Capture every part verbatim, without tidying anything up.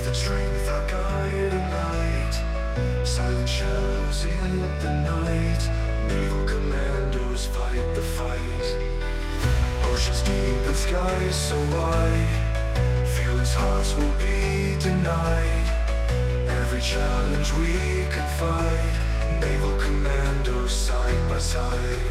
and strength are guide and light. Silent shadows in the night. Naval commandos fight the fight. Oceans deep and skies so wide. Fearless hearts will be denied. Every challenge we can fight. Naval commandos side by side.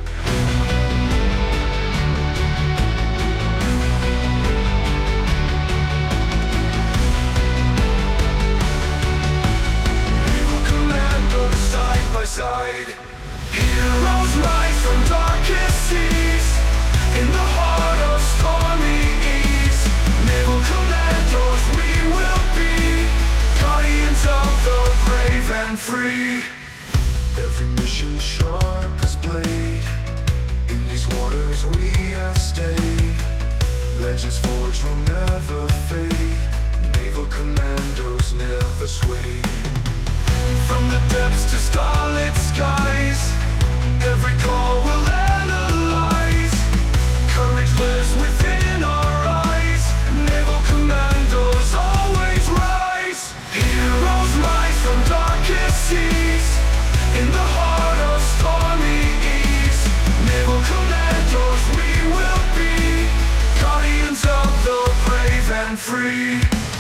Side. Heroes rise from darkest seas, in the heart of stormy seas. Naval commandos we will be, guardians of the brave and free. Every mission sharp as blade, in these waters we have stayed. Legends forged will never fade. Naval commandos never sway. From the depths to starlit skies, every call will analyze. Courage lives within our eyes. Naval commandos always rise. Heroes rise from darkest seas, in the heart of stormy seas. Naval commandos we will be, guardians of the brave and free.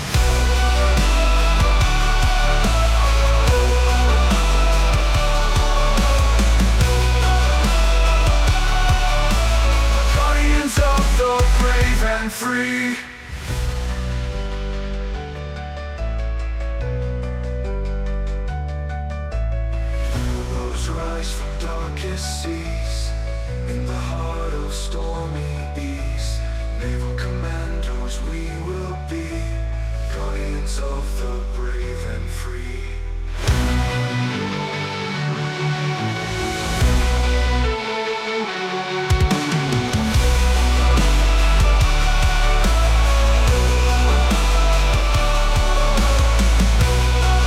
And free. Heroes rise from darkest seas, in the heart of stormy seas. Naval commandos we will be, guardians of the brave and free.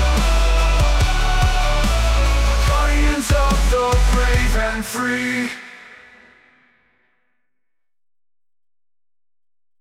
And free.